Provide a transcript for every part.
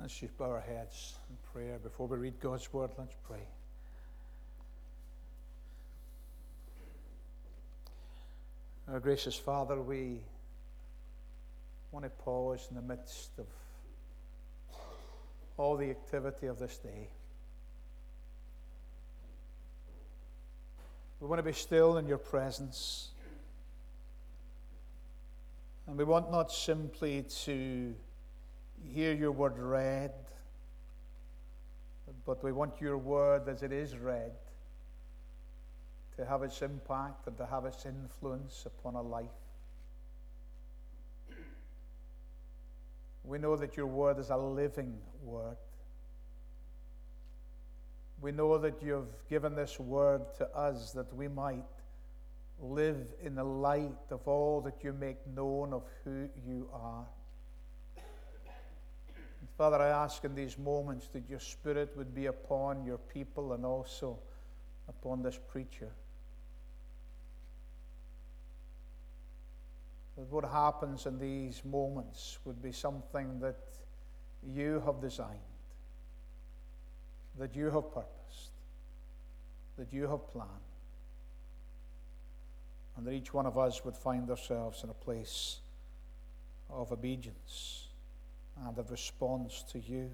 Let's just bow our heads in prayer before we read God's word. Let's pray. Our gracious Father, we want to pause in the midst of all the activity of this day. We want to be still in your presence. And we want not simply to hear your word read, but we want your word as it is read to have its impact and to have its influence upon a life. We know that your word is a living word. We know that you've given this word to us that we might live in the light of all that you make known of who you are. And Father, I ask in these moments that your Spirit would be upon your people and also upon this preacher. That what happens in these moments would be something that you have designed, that you have purposed, that you have planned, and that each one of us would find ourselves in a place of obedience and of response to you.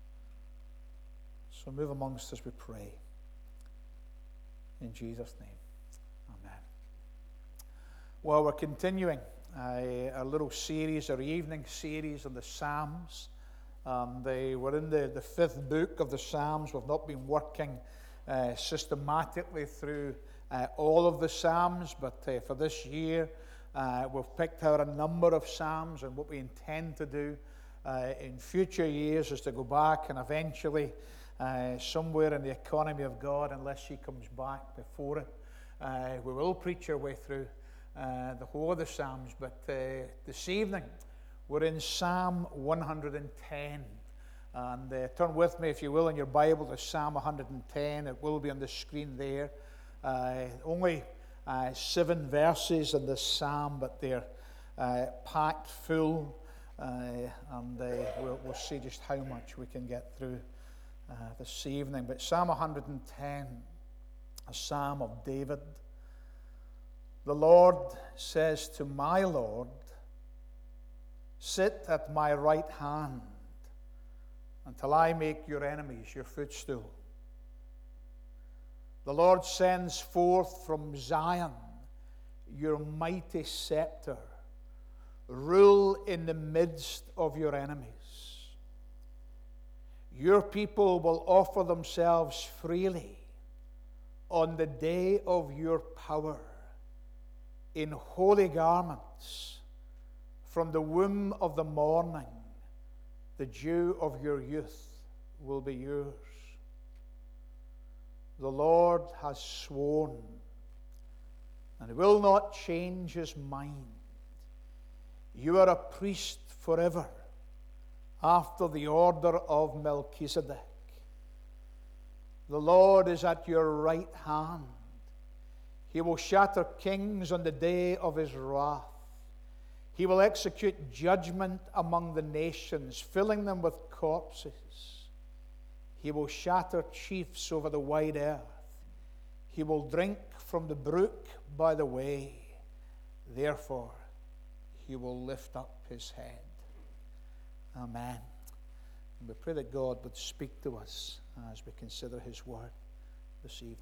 So move amongst us, we pray. In Jesus' name, amen. Well, we're continuing a little series, our evening series on the Psalms. We're in the fifth book of the Psalms. We've not been working systematically through all of the Psalms, but for this year we've picked out a number of Psalms, and what we intend to do in future years is to go back and eventually somewhere in the economy of God, unless she comes back before it, we will preach our way through the whole of the Psalms. But this evening we're in Psalm 110. And turn with me, if you will, in your Bible to Psalm 110. It will be on the screen there. Only 7 verses in this psalm, but they're packed full. We'll see just how much we can get through this evening. But Psalm 110, a psalm of David. The Lord says to my Lord, sit at my right hand until I make your enemies your footstool. The Lord sends forth from Zion your mighty scepter. Rule in the midst of your enemies. Your people will offer themselves freely on the day of your power in holy garments. From the womb of the morning, the dew of your youth will be yours. The Lord has sworn and will not change his mind. You are a priest forever, after the order of Melchizedek. The Lord is at your right hand. He will shatter kings on the day of his wrath. He will execute judgment among the nations, filling them with corpses. He will shatter chiefs over the wide earth. He will drink from the brook by the way. Therefore, he will lift up his head. Amen. And we pray that God would speak to us as we consider his word this evening.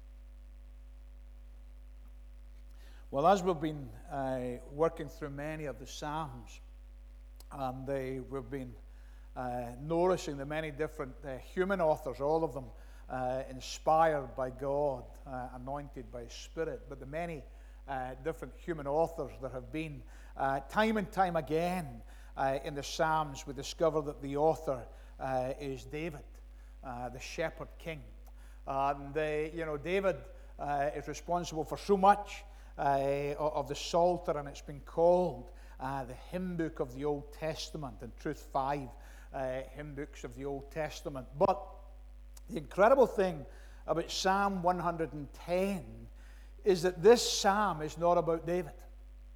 Well, as we've been working through many of the Psalms, and we've been nourishing the many different human authors, all of them inspired by God, anointed by His Spirit, but the many different human authors that have been time and time again in the Psalms, we discover that the author is David, the shepherd king. And David is responsible for so much of the Psalter, and it's been called the hymn book of the Old Testament, in truth 5 hymn books of the Old Testament. But the incredible thing about Psalm 110 is that this psalm is not about David.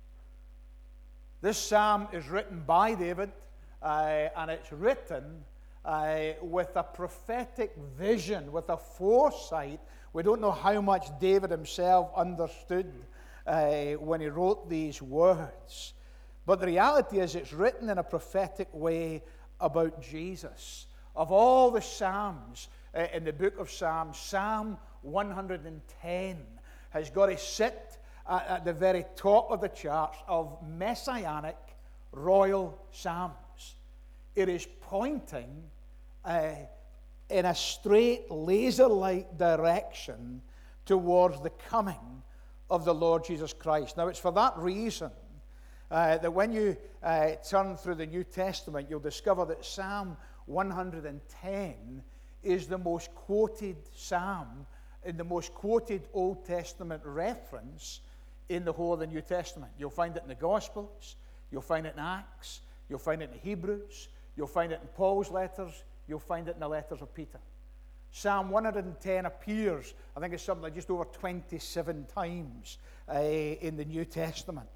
This psalm is written by David, and it's written with a prophetic vision, with a foresight. We don't know how much David himself understood when he wrote these words. But the reality is it's written in a prophetic way about Jesus. Of all the Psalms in the book of Psalms, Psalm 110 has got to sit at the very top of the charts of messianic royal psalms. It is pointing in a straight, laser-like direction towards the coming of the Lord Jesus Christ. Now, it's for that reason that when you turn through the New Testament, you'll discover that Psalm 110 is the most quoted psalm, in the most quoted Old Testament reference in the whole of the New Testament. You'll find it in the Gospels, you'll find it in Acts, you'll find it in Hebrews, you'll find it in Paul's letters, you'll find it in the letters of Peter. Psalm 110 appears, I think it's something like just over 27 times in the New Testament.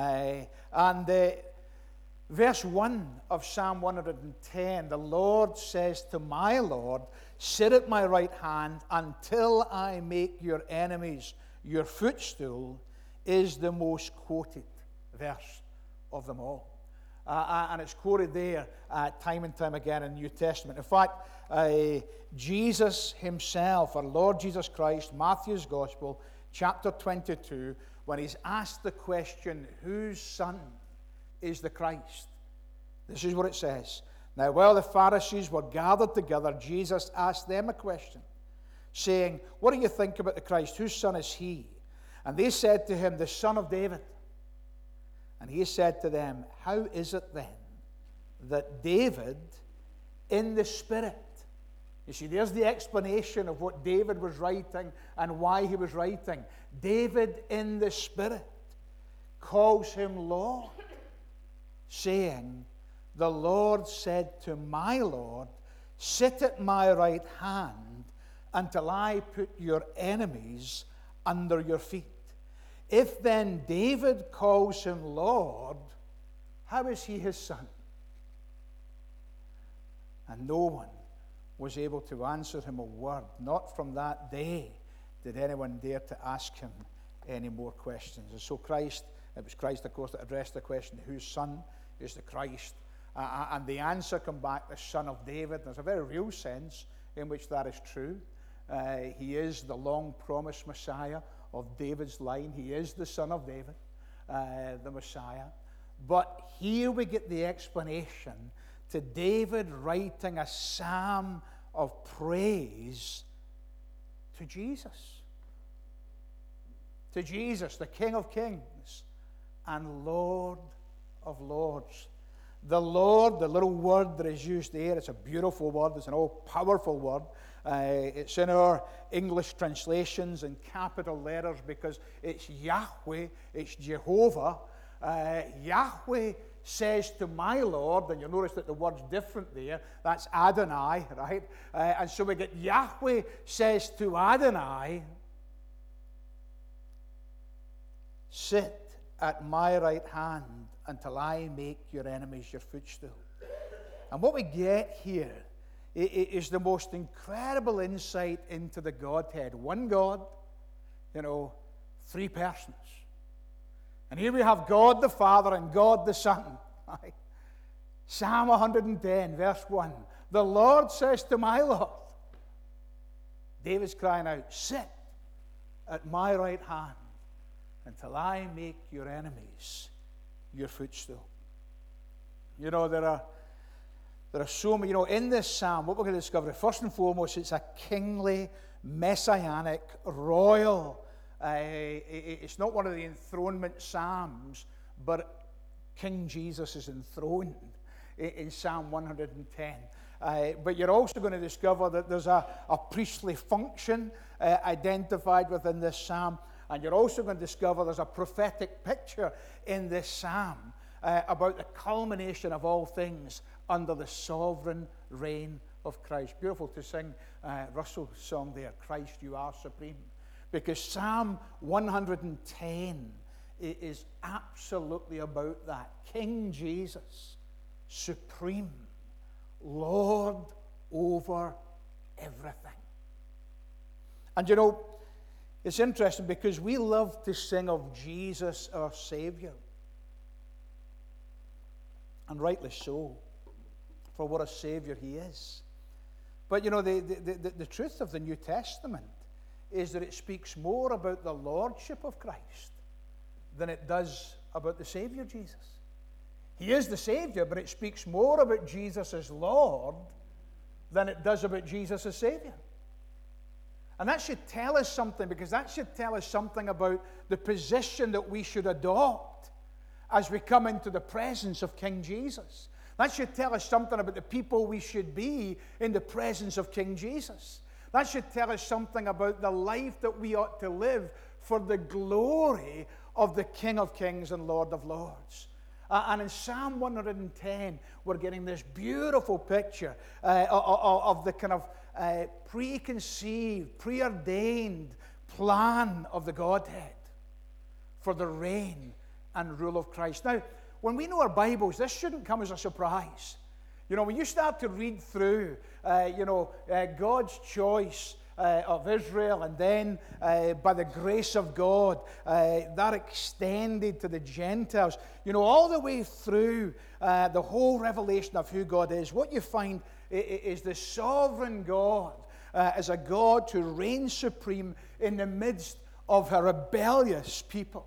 Verse 1 of Psalm 110, the Lord says to my Lord, sit at my right hand until I make your enemies your footstool, is the most quoted verse of them all. And it's quoted there time and time again in the New Testament. In fact, Jesus himself, our Lord Jesus Christ, Matthew's Gospel, chapter 22, when he's asked the question, whose son is the Christ? This is what it says. Now, while the Pharisees were gathered together, Jesus asked them a question, saying, what do you think about the Christ? Whose son is he? And they said to him, the son of David. And he said to them, how is it then that David in the Spirit, you see, there's the explanation of what David was writing and why he was writing. David in the Spirit calls him Lord, saying, the Lord said to my Lord, sit at my right hand until I put your enemies under your feet. If then David calls him Lord, how is he his son? And no one was able to answer him a word. Not from that day did anyone dare to ask him any more questions. And so it was Christ, of course, that addressed the question, whose son is the Christ? And the answer come back, the son of David. There's a very real sense in which that is true. He is the long-promised Messiah of David's line. He is the son of David, the Messiah. But here we get the explanation to David writing a psalm of praise to Jesus. To Jesus, the King of Kings and Lord of Lords. The Lord, the little word that is used there, it's a beautiful word, it's an all-powerful word. It's in our English translations in capital letters because it's Yahweh, it's Jehovah. Yahweh says to my Lord, and you'll notice that the word's different there, that's Adonai, right? And so we get Yahweh says to Adonai, sit at my right hand until I make your enemies your footstool. And what we get here is the most incredible insight into the Godhead. One God, three persons. And here we have God the Father and God the Son. Right? Psalm 110, verse 1. The Lord says to my Lord, David's crying out, sit at my right hand until I make your enemies your footstool. There are so many, in this psalm, what we're going to discover, first and foremost, it's a kingly, messianic, royal. It's not one of the enthronement psalms, but King Jesus is enthroned in Psalm 110. But you're also going to discover that there's a priestly function identified within this psalm. And you're also going to discover there's a prophetic picture in this psalm about the culmination of all things under the sovereign reign of Christ. Beautiful to sing Russell's song there, Christ, you are supreme. Because Psalm 110 is absolutely about that. King Jesus, supreme, Lord over everything. And you know, it's interesting because we love to sing of Jesus our Savior. And rightly so, for what a Savior He is. But you know, the truth of the New Testament is that it speaks more about the Lordship of Christ than it does about the Savior Jesus. He is the Savior, but it speaks more about Jesus as Lord than it does about Jesus as Savior. And that should tell us something, because that should tell us something about the position that we should adopt as we come into the presence of King Jesus. That should tell us something about the people we should be in the presence of King Jesus. That should tell us something about the life that we ought to live for the glory of the King of Kings and Lord of Lords. And in Psalm 110, we're getting this beautiful picture of the kind of preconceived, preordained plan of the Godhead for the reign and rule of Christ. Now, when we know our Bibles, this shouldn't come as a surprise. You know, when you start to read through, God's choice of Israel, and then by the grace of God, that extended to the Gentiles, you know, all the way through the whole revelation of who God is, what you find is the sovereign God as a God who reigns supreme in the midst of a rebellious people.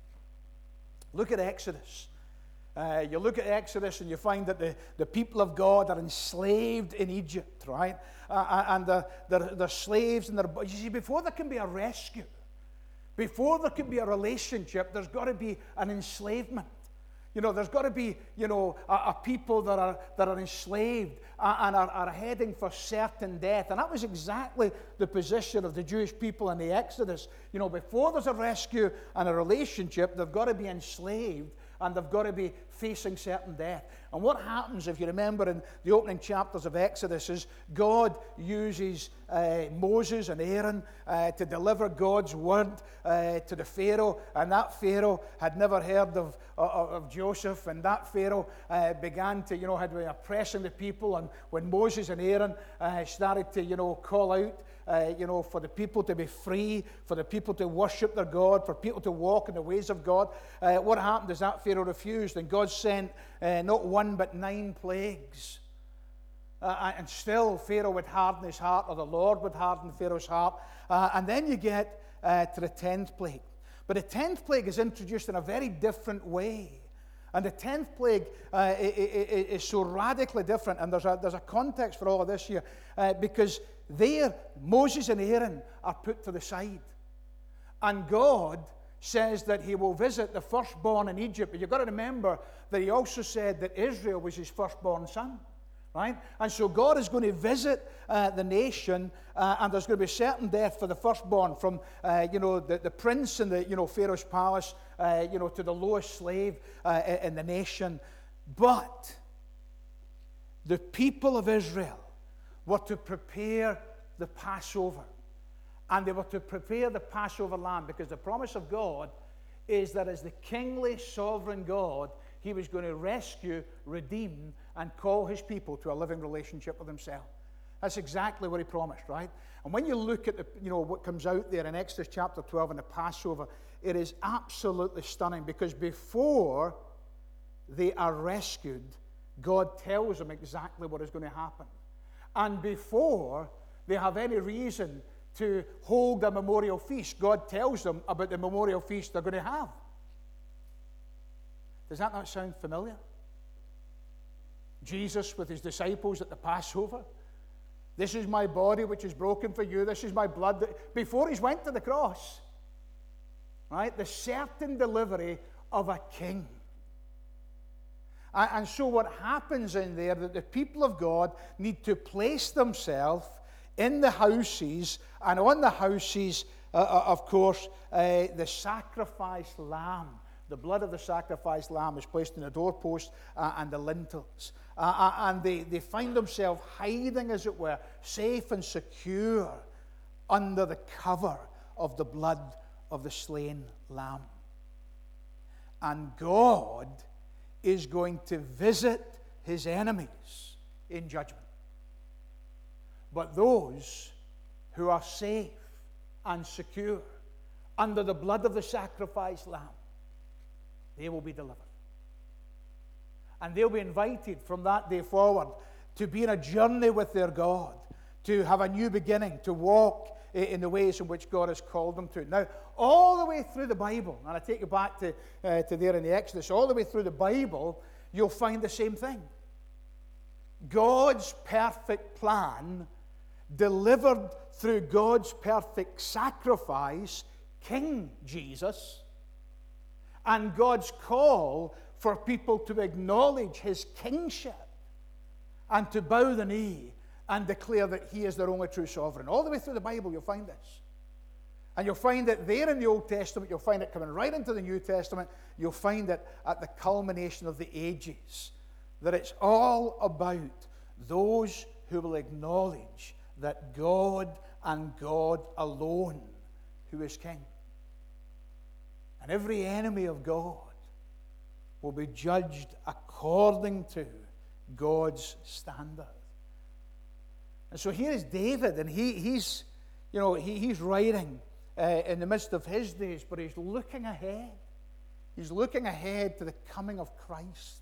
Look at Exodus. You look at Exodus and you find that the people of God are enslaved in Egypt, right? And they're slaves, and you see, before there can be a rescue, before there can be a relationship, there's got to be an enslavement. You know, there's got to be, you know, a people that are enslaved and are heading for certain death. And that was exactly the position of the Jewish people in the Exodus. You know, before there's a rescue and a relationship, they've got to be enslaved, and they've got to be facing certain death. And what happens, if you remember in the opening chapters of Exodus, is God uses Moses and Aaron to deliver God's word to the Pharaoh. And that Pharaoh had never heard of Joseph. And that Pharaoh began to, you know, had been oppressing the people. And when Moses and Aaron started to, you know, call out, for the people to be free, for the people to worship their God, for people to walk in the ways of God, what happened is that Pharaoh refused, and God sent not one but 9 plagues. And still Pharaoh would harden his heart, or the Lord would harden Pharaoh's heart. And then you get to the 10th plague. But the 10th plague is introduced in a very different way. And the 10th plague is so radically different. And there's a context for all of this here. Because there, Moses and Aaron are put to the side. And God says that He will visit the firstborn in Egypt. But you've got to remember that He also said that Israel was His firstborn son. Right? And so God is going to visit the nation, and there's going to be certain death for the firstborn, from the prince in the Pharaoh's palace, to the lowest slave in the nation. But the people of Israel were to prepare the Passover, and they were to prepare the Passover lamb, because the promise of God is that as the kingly sovereign God, He was going to rescue, redeem, and call His people to a living relationship with Himself. That's exactly what He promised, right? And when you look at what comes out there in Exodus chapter 12 and the Passover, it is absolutely stunning, because before they are rescued, God tells them exactly what is going to happen. And before they have any reason to hold a memorial feast, God tells them about the memorial feast they're going to have. Does that not sound familiar? Jesus with His disciples at the Passover. This is my body which is broken for you. This is my blood. Before He went to the cross, right? The certain delivery of a king. And so what happens in there, that the people of God need to place themselves in the houses, and on the houses, of course, the sacrificed lamb. The blood of the sacrificed lamb is placed in the doorpost and the lintels. And they find themselves hiding, as it were, safe and secure under the cover of the blood of the slain lamb. And God is going to visit His enemies in judgment. but those who are safe and secure under the blood of the sacrificed lamb, they will be delivered. And they'll be invited from that day forward to be in a journey with their God, to have a new beginning, to walk in the ways in which God has called them to. Now, all the way through the Bible, and I take you back to there in the Exodus, all the way through the Bible, you'll find the same thing. God's perfect plan delivered through God's perfect sacrifice, King Jesus, and God's call for people to acknowledge his kingship and to bow the knee and declare that he is their only true sovereign. All the way through the Bible, you'll find this. And you'll find it there in the Old Testament. You'll find it coming right into the New Testament. You'll find it at the culmination of the ages. That it's all about those who will acknowledge that God and God alone who is King. And every enemy of God will be judged according to God's standard. And so here is David, and he's writing in the midst of his days, but he's looking ahead. He's looking ahead to the coming of Christ.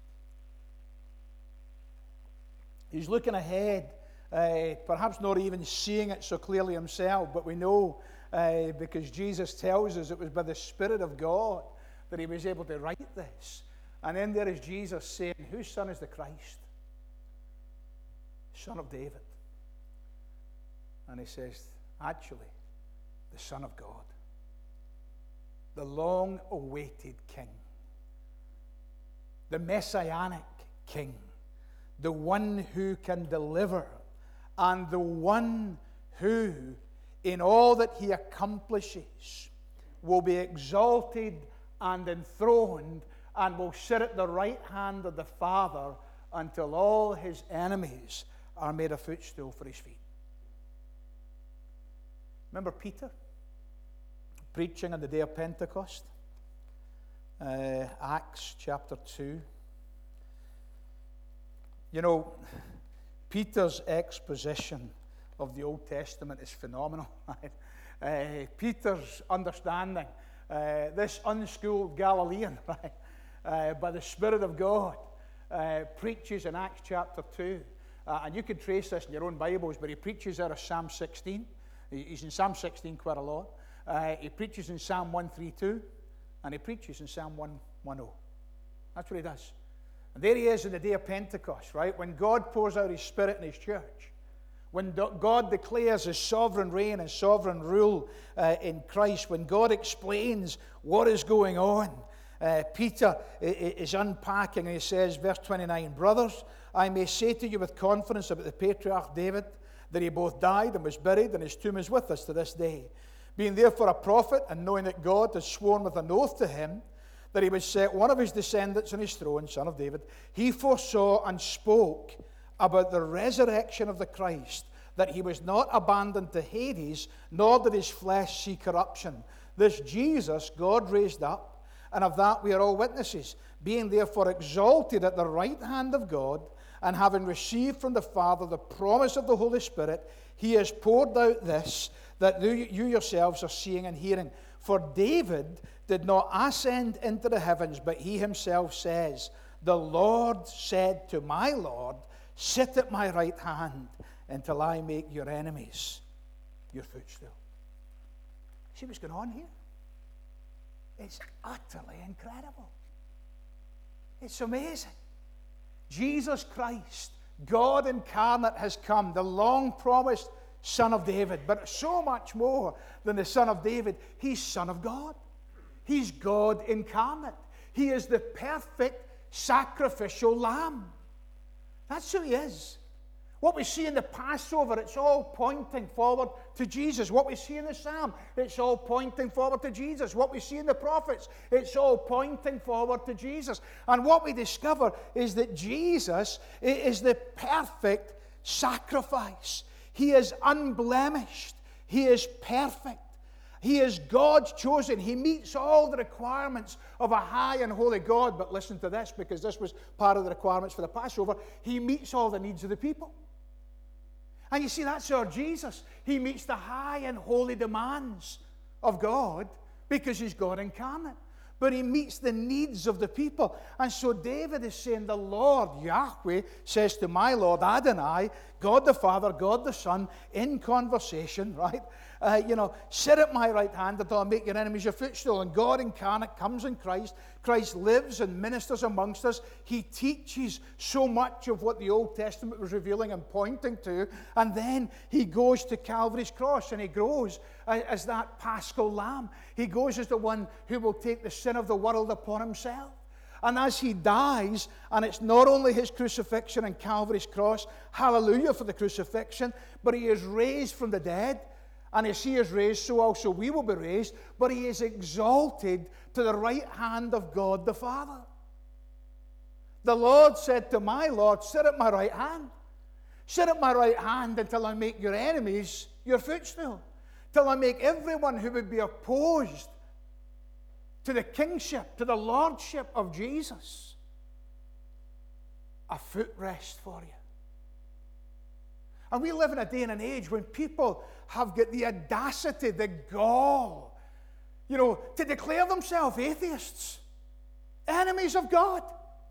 He's looking ahead, perhaps not even seeing it so clearly himself, but we know because Jesus tells us it was by the Spirit of God that he was able to write this. And then there is Jesus saying, whose son is the Christ? Son of David. And he says, actually, the Son of God. The long-awaited King. The Messianic King. The one who can deliver. And the one who, in all that he accomplishes, will be exalted and enthroned and will sit at the right hand of the Father until all his enemies are made a footstool for his feet. Remember Peter preaching on the day of Pentecost? Acts chapter 2. You know, Peter's exposition of the Old Testament is phenomenal. Peter's understanding, this unschooled Galilean, by the Spirit of God, preaches in Acts chapter 2. And you can trace this in your own Bibles, but he preaches out of Psalm 16. He's in Psalm 16 quite a lot. He preaches in Psalm 132, and he preaches in Psalm 110. That's what he does. And there he is in the day of Pentecost, right? When God pours out his Spirit in his church. When God declares his sovereign reign and sovereign rule in Christ. When God explains what is going on. Peter is unpacking, and he says, verse 29, brothers, I may say to you with confidence about the patriarch David, that he both died and was buried, and his tomb is with us to this day. Being therefore a prophet, and knowing that God had sworn with an oath to him, that he would set one of his descendants on his throne, son of David, he foresaw and spoke about the resurrection of the Christ, that he was not abandoned to Hades, nor did his flesh see corruption. This Jesus God raised up, and of that we are all witnesses. Being therefore exalted at the right hand of God, and having received from the Father the promise of the Holy Spirit, he has poured out this, that you yourselves are seeing and hearing. For David did not ascend into the heavens, but he himself says, the Lord said to my Lord, sit at my right hand until I make your enemies your footstool. See what's going on here? It's utterly incredible. It's amazing. Jesus Christ, God incarnate, has come, the long-promised Son of David, but so much more than the Son of David. He's Son of God. He's God incarnate. He is the perfect sacrificial lamb. That's who he is. What we see in the Passover, it's all pointing forward to Jesus. What we see in the Psalm, it's all pointing forward to Jesus. What we see in the prophets, it's all pointing forward to Jesus. And what we discover is that Jesus is the perfect sacrifice. He is unblemished. He is perfect. He is God's chosen. He meets all the requirements of a high and holy God. But listen to this, because this was part of the requirements for the Passover. He meets all the needs of the people. And you see, that's our Jesus. He meets the high and holy demands of God because he's God incarnate. But he meets the needs of the people. And so David is saying, the Lord, Yahweh, says to my Lord, Adonai, God the Father, God the Son, in conversation, right? Sit at my right hand until I make your enemies your footstool. And God incarnate comes in Christ. Christ lives and ministers amongst us. He teaches so much of what the Old Testament was revealing and pointing to. And then he goes to Calvary's cross and he grows as that paschal lamb. He goes as the one who will take the sin of the world upon himself. And as he dies, and it's not only his crucifixion and Calvary's cross, hallelujah for the crucifixion, but he is raised from the dead. And as he is raised, so also we will be raised. But he is exalted to the right hand of God the Father. The Lord said to my Lord, sit at my right hand. Sit at my right hand until I make your enemies your footstool. Till I make everyone who would be opposed to the kingship, to the lordship of Jesus, a footrest for you. And we live in a day and an age when people have got the audacity, the gall, to declare themselves atheists, enemies of God.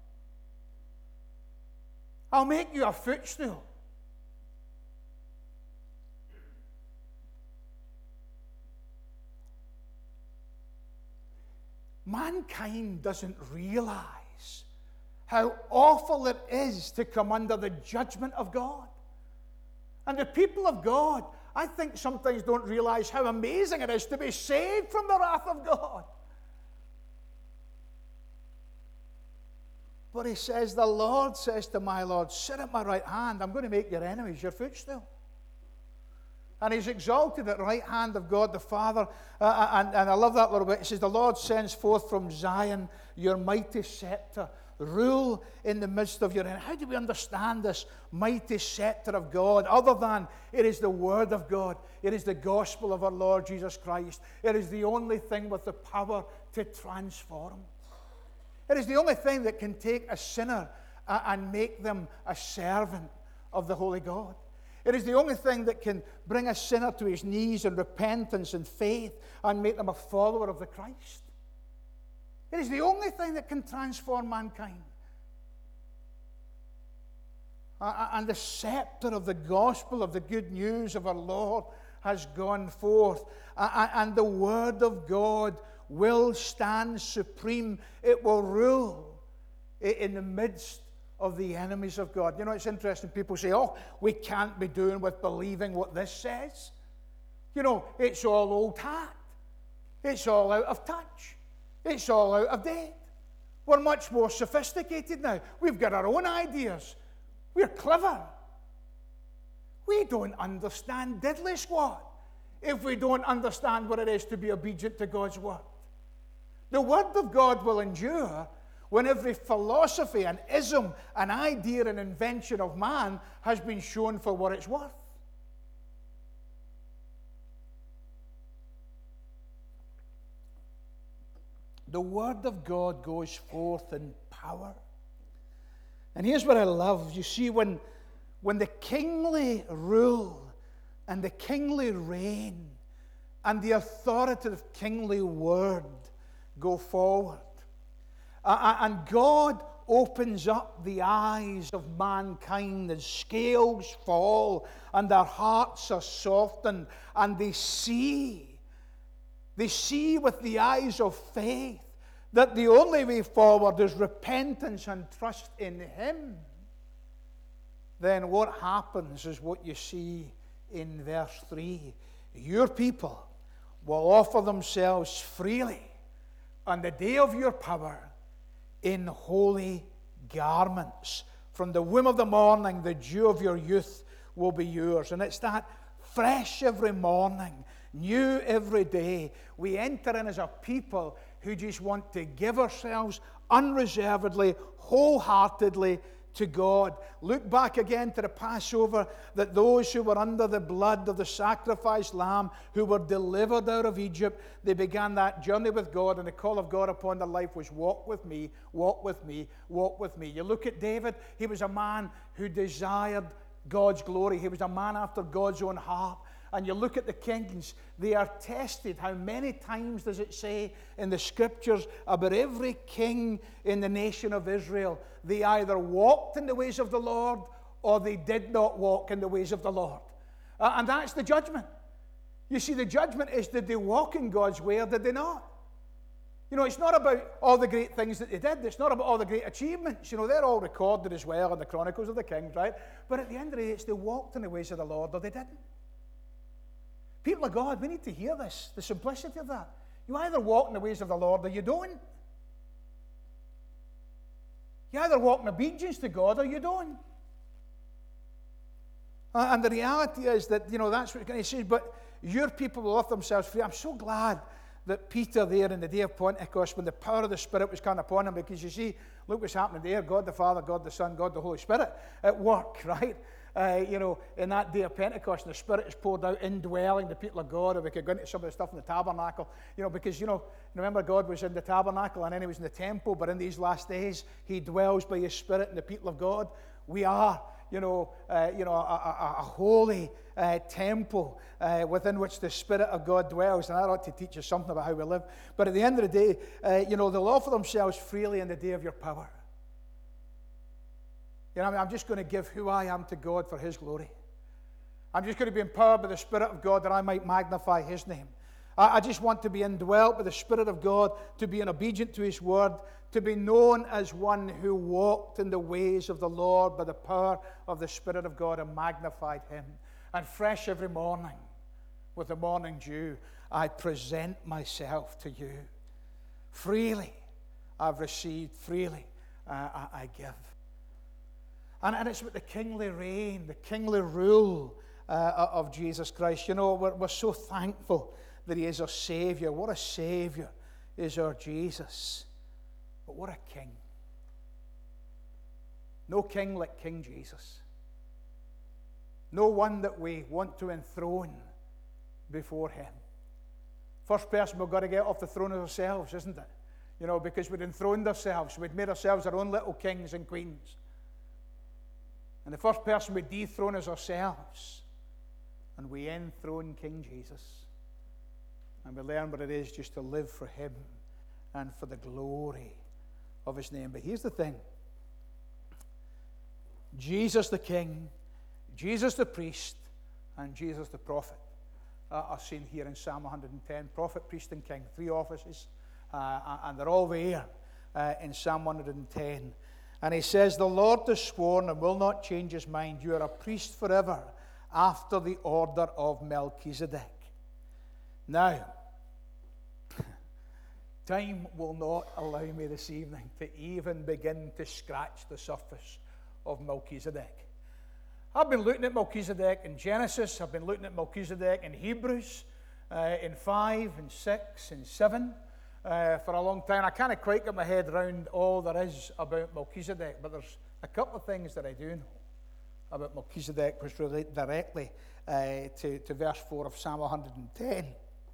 I'll make you a footstool. Mankind doesn't realize how awful it is to come under the judgment of God. And the people of God, I think, sometimes don't realize how amazing it is to be saved from the wrath of God. But he says, the Lord says to my Lord, sit at my right hand. I'm going to make your enemies your footstool. And he's exalted at the right hand of God the Father. And I love that little bit. He says, the Lord sends forth from Zion your mighty scepter. Rule in the midst of your enemy. How do we understand this mighty scepter of God other than it is the Word of God? It is the gospel of our Lord Jesus Christ. It is the only thing with the power to transform. It is the only thing that can take a sinner and make them a servant of the Holy God. It is the only thing that can bring a sinner to his knees in repentance and faith and make them a follower of the Christ. It is the only thing that can transform mankind. And the scepter of the gospel, of the good news of our Lord, has gone forth. And the Word of God will stand supreme. It will rule in the midst of the enemies of God. It's interesting. People say, oh, we can't be doing with believing what this says. It's all old hat. It's all out of touch. It's all out of date. We're much more sophisticated now. We've got our own ideas. We're clever. We don't understand diddly squat if we don't understand what it is to be obedient to God's Word. The Word of God will endure when every philosophy and ism and idea and invention of man has been shown for what it's worth. The Word of God goes forth in power. And here's what I love. You see, when the kingly rule and the kingly reign and the authoritative kingly word go forward, and God opens up the eyes of mankind, the scales fall and their hearts are softened, and they see with the eyes of faith that the only way forward is repentance and trust in Him. Then what happens is what you see in verse 3. Your people will offer themselves freely on the day of your power in holy garments. From the womb of the morning, the dew of your youth will be yours. And it's that fresh every morning, new every day. We enter in as a people who just want to give ourselves unreservedly, wholeheartedly to God. Look back again to the Passover, that those who were under the blood of the sacrificed lamb, who were delivered out of Egypt, they began that journey with God, and the call of God upon their life was, walk with me, walk with me, walk with me. You look at David, he was a man who desired God's glory. He was a man after God's own heart. And you look at the kings, they are tested. How many times does it say in the scriptures about every king in the nation of Israel? They either walked in the ways of the Lord or they did not walk in the ways of the Lord. And that's the judgment. You see, the judgment is, did they walk in God's way or did they not? You know, it's not about all the great things that they did. It's not about all the great achievements. You know, they're all recorded as well in the Chronicles of the Kings, right? But at the end of the day, it's they walked in the ways of the Lord or they didn't. People of God, we need to hear this, the simplicity of that. You either walk in the ways of the Lord or you don't. You either walk in obedience to God or you don't. And the reality is that, you know, that's what he says, but your people will lift themselves free. I'm so glad that Peter there in the day of Pentecost, when the power of the Spirit was come upon him, because you see, look what's happening there. God the Father, God the Son, God the Holy Spirit at work, right? You know, in that day of Pentecost, the Spirit is poured out, indwelling the people of God. And we could go into some of the stuff in the tabernacle, you know, because, you know, remember God was in the tabernacle and then he was in the temple, but in these last days, he dwells by his Spirit in the people of God. We are, a holy temple within which the Spirit of God dwells. And that ought to teach us something about how we live. But at the end of the day, they'll offer themselves freely in the day of your power. You know, I'm just going to give who I am to God for his glory. I'm just going to be empowered by the Spirit of God that I might magnify his name. I just want to be indwelt by the Spirit of God, to be obedient to his word, to be known as one who walked in the ways of the Lord by the power of the Spirit of God and magnified him. And fresh every morning with the morning dew, I present myself to you. Freely I've received, freely I give. And it's with the kingly reign, the kingly rule of Jesus Christ. You know, we're so thankful that he is our Savior. What a Savior is our Jesus. But what a King. No king like King Jesus. No one that we want to enthrone before him. First person we've got to get off the throne is ourselves, isn't it? You know, because we'd enthroned ourselves. We'd made ourselves our own little kings and queens. And the first person we dethrone is ourselves. And we enthrone King Jesus. And we learn what it is just to live for him and for the glory of his name. But here's the thing. Jesus the King, Jesus the priest, and Jesus the prophet are seen here in Psalm 110. Prophet, priest, and king. 3 offices. And they're all there in Psalm 110. And he says, the Lord has sworn and will not change his mind. You are a priest forever after the order of Melchizedek. Now, time will not allow me this evening to even begin to scratch the surface of Melchizedek. I've been looking at Melchizedek in Genesis. I've been looking at Melchizedek in Hebrews, in 5 and 6 and 7. For a long time. I can't quite get my head around all there is about Melchizedek, but there's a couple of things that I do know about Melchizedek which relate directly to verse 4 of Psalm 110.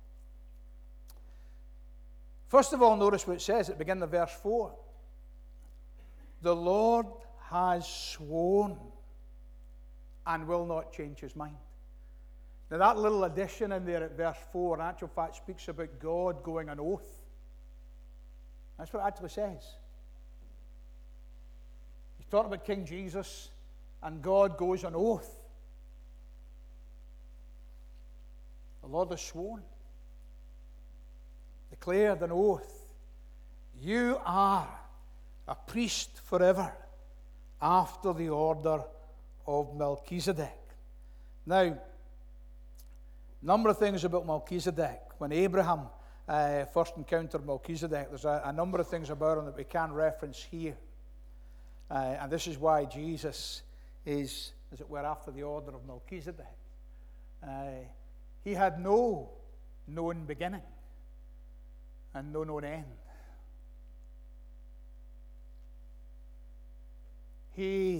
First of all, notice what it says at the beginning of verse 4. The Lord has sworn and will not change his mind. Now that little addition in there at verse 4 in actual fact speaks about God going on oath. That's what it actually says. He's talking about King Jesus, and God goes on oath. The Lord has sworn, declared an oath. You are a priest forever after the order of Melchizedek. Now, a number of things about Melchizedek. When Abraham first encountered Melchizedek, there's a number of things about him that we can reference here. And this is why Jesus is, as it were, after the order of Melchizedek. He had no known beginning and no known end. He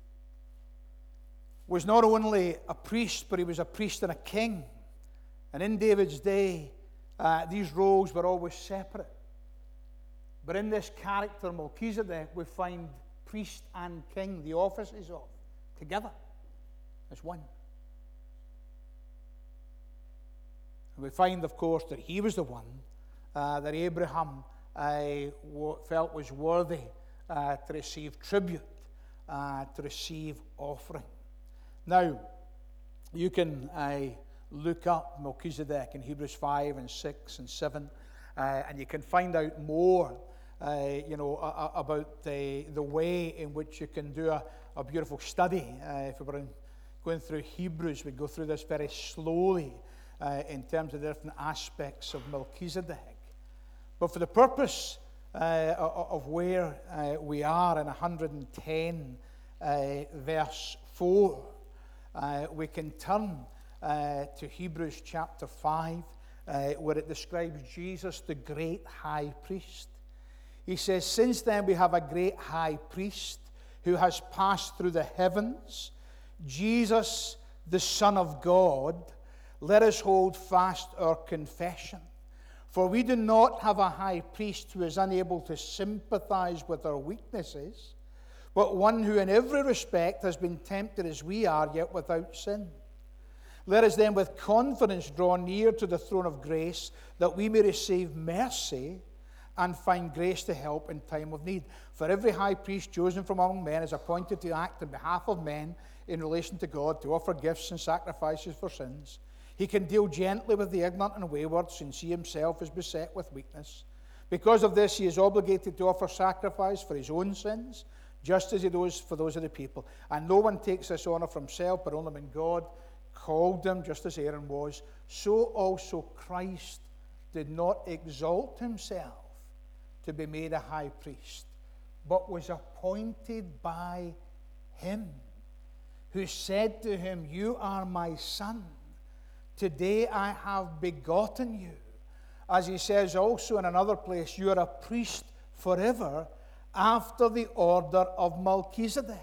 was not only a priest, but he was a priest and a king. And in David's day, these roles were always separate. But in this character, Melchizedek, we find priest and king, the offices of, together. as one. And we find, of course, that he was the one that Abraham felt was worthy to receive tribute, to receive offering. Now, you can look up Melchizedek in Hebrews 5 and 6 and 7, and you can find out more about the way in which you can do a beautiful study. If we were going through Hebrews, we'd go through this very slowly in terms of the different aspects of Melchizedek. But for the purpose of where we are in 110 verse 4, we can turn to Hebrews chapter 5, where it describes Jesus, the great high priest. He says, "Since then we have a great high priest who has passed through the heavens, Jesus, the Son of God, let us hold fast our confession. For we do not have a high priest who is unable to sympathize with our weaknesses, but one who in every respect has been tempted as we are, yet without sin. Let us then with confidence draw near to the throne of grace, that we may receive mercy and find grace to help in time of need. For every high priest chosen from among men is appointed to act on behalf of men in relation to God, to offer gifts and sacrifices for sins. He can deal gently with the ignorant and wayward, since he himself is beset with weakness. Because of this, he is obligated to offer sacrifice for his own sins, just as he does for those of the people. And no one takes this honor for himself, but only when God called him, just as Aaron was. So also Christ did not exalt himself to be made a high priest, but was appointed by him, who said to him, 'You are my son. Today I have begotten you.' As he says also in another place, 'You are a priest forever after the order of Melchizedek.'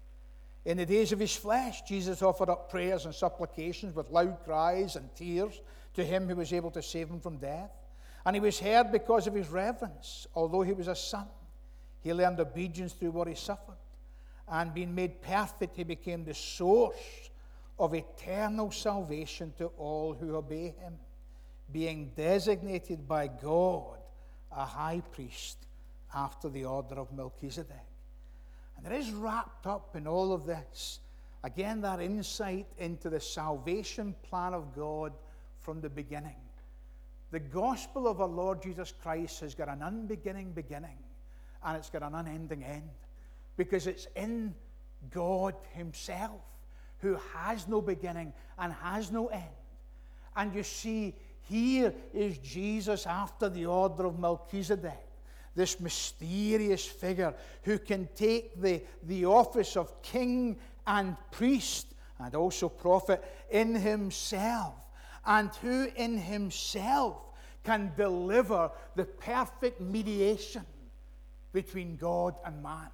In the days of his flesh, Jesus offered up prayers and supplications with loud cries and tears to him who was able to save him from death. And he was heard because of his reverence. Although he was a son, he learned obedience through what he suffered. And being made perfect, he became the source of eternal salvation to all who obey him, being designated by God a high priest after the order of Melchizedek." And there is wrapped up in all of this, again, that insight into the salvation plan of God from the beginning. The gospel of our Lord Jesus Christ has got an unbeginning beginning, and it's got an unending end, because it's in God himself, who has no beginning and has no end. And you see, here is Jesus after the order of Melchizedek, this mysterious figure who can take the office of king and priest and also prophet in himself, and who in himself can deliver the perfect mediation between God and man.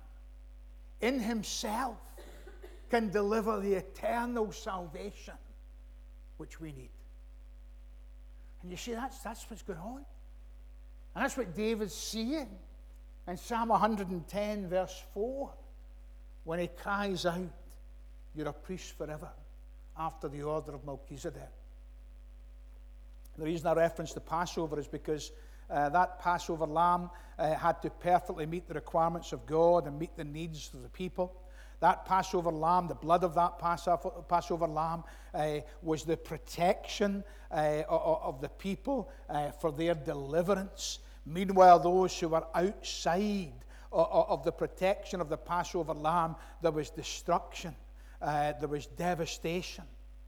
In himself can deliver the eternal salvation which we need. And you see, that's what's going on. And that's what David's seeing in Psalm 110, verse 4, when he cries out, "You're a priest forever after the order of Melchizedek." The reason I reference the Passover is because that Passover lamb had to perfectly meet the requirements of God and meet the needs of the people. That Passover lamb, the blood of that Passover lamb, was the protection of the people for their deliverance. Meanwhile, those who were outside of the protection of the Passover lamb, there was destruction, there was devastation.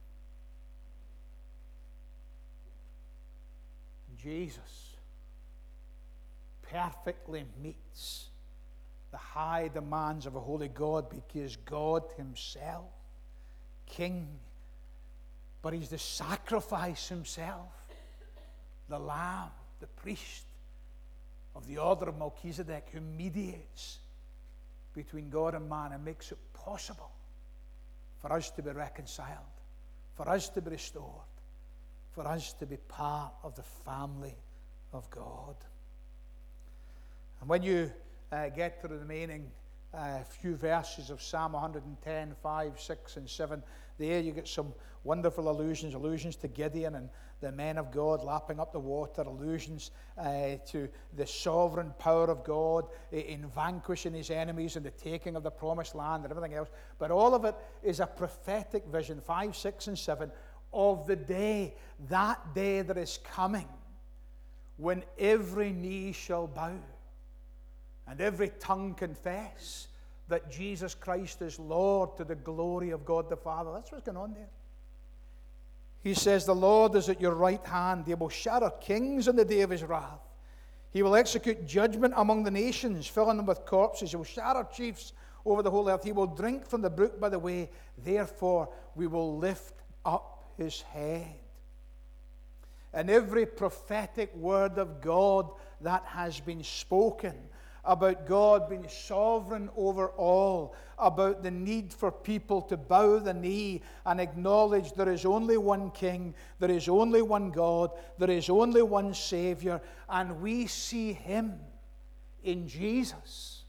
Jesus perfectly meets the high demands of a holy God, because God himself, king, but he's the sacrifice himself, the lamb, the priest of the order of Melchizedek, who mediates between God and man and makes it possible for us to be reconciled, for us to be restored, for us to be part of the family of God. And when you get to the remaining a few verses of Psalm 110, 5, 6, and 7. There you get some wonderful allusions to Gideon and the men of God lapping up the water, allusions to the sovereign power of God in vanquishing his enemies and the taking of the promised land and everything else. But all of it is a prophetic vision, 5, 6, and 7, of the day, that day that is coming, when every knee shall bow and every tongue confess that Jesus Christ is Lord, to the glory of God the Father. That's what's going on there. He says, the Lord is at your right hand. He will shatter kings in the day of his wrath. He will execute judgment among the nations, filling them with corpses. He will shatter chiefs over the whole earth. He will drink from the brook by the way. Therefore, we will lift up his head. And every prophetic word of God that has been spoken about God being sovereign over all, about the need for people to bow the knee and acknowledge there is only one King, there is only one God, there is only one Savior, and we see him in Jesus.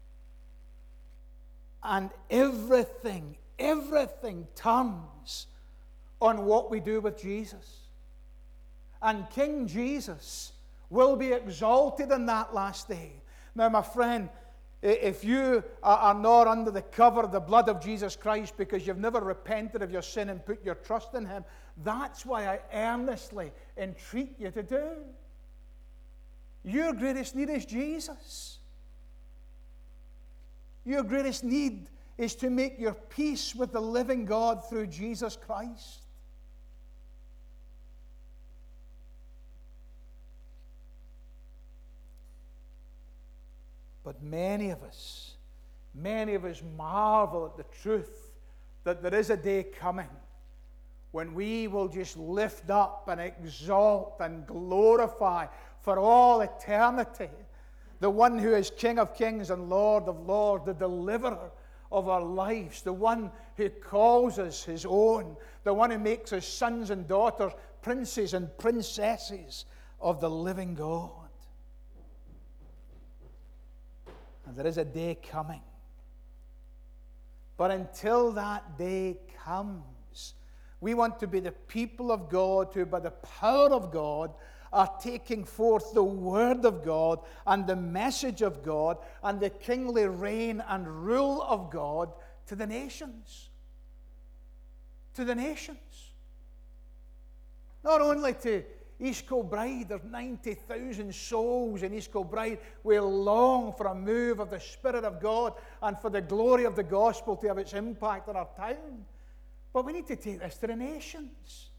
And everything turns on what we do with Jesus. And King Jesus will be exalted in that last day. Now, my friend, if you are not under the cover of the blood of Jesus Christ because you've never repented of your sin and put your trust in him, that's why I earnestly entreat you to do. Your greatest need is Jesus. Your greatest need is to make your peace with the living God through Jesus Christ. But many of us marvel at the truth that there is a day coming when we will just lift up and exalt and glorify for all eternity the one who is King of kings and Lord of lords, the deliverer of our lives, the one who calls us his own, the one who makes us sons and daughters, princes and princesses of the living God. And there is a day coming. But until that day comes, we want to be the people of God who, by the power of God, are taking forth the word of God and the message of God and the kingly reign and rule of God to the nations. To the nations. Not only to East Kilbride, there's 90,000 souls in East Kilbride. We long for a move of the Spirit of God and for the glory of the gospel to have its impact on our town. But we need to take this to the nations.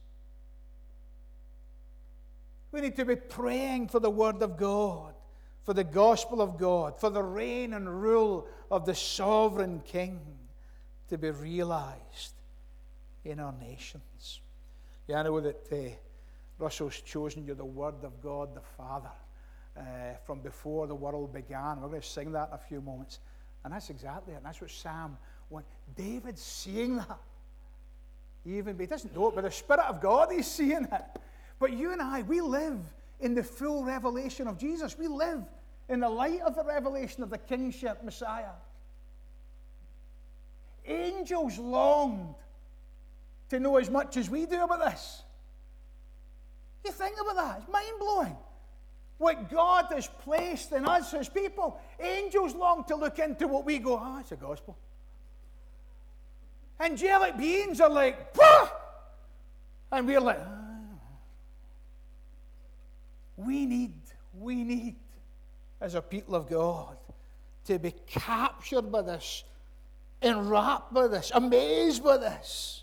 We need to be praying for the Word of God, for the gospel of God, for the reign and rule of the sovereign King to be realized in our nations. Yeah, I know that Russell's chosen you the Word of God the Father from before the world began. We're going to sing that in a few moments. And that's exactly it. And that's what Psalm 1. David's seeing that. He doesn't know it, but the Spirit of God, he's seeing it. But you and I, we live in the full revelation of Jesus. We live in the light of the revelation of the kingship Messiah. Angels longed to know as much as we do about this. You think about that. It's mind-blowing. What God has placed in us as people. Angels long to look into what we go, it's the gospel. Angelic beings are like, "Pah!" And we're like, We need, as a people of God, to be captured by this, enwrapped by this, amazed by this.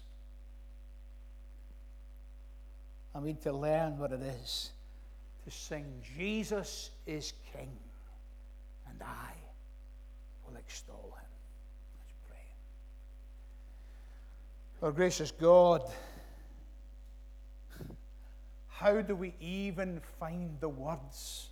I need to learn what it is to sing, Jesus is King, and I will extol him. Let's pray. Our gracious God, how do we even find the words?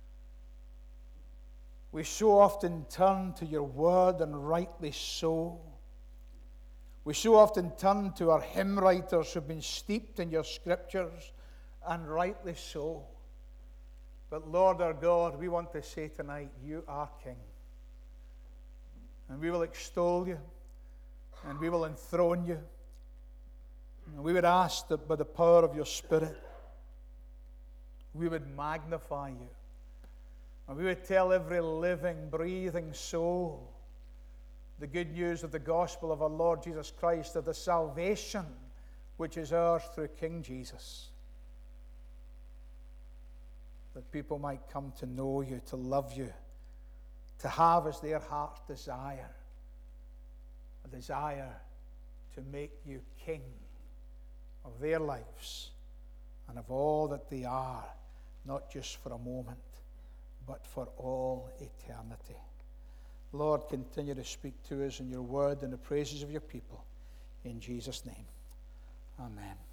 We so often turn to your word, and rightly so. We so often turn to our hymn writers who've been steeped in your scriptures, and rightly so. But Lord our God, we want to say tonight, you are King. and we will extol you, and we will enthrone you. And we would ask that by the power of your Spirit, we would magnify you. And we would tell every living, breathing soul the good news of the gospel of our Lord Jesus Christ, of the salvation which is ours through King Jesus. That people might come to know you, to love you, to have as their heart's desire, a desire to make you king of their lives and of all that they are, not just for a moment, but for all eternity. Lord, continue to speak to us in your word and the praises of your people. In Jesus' name, amen.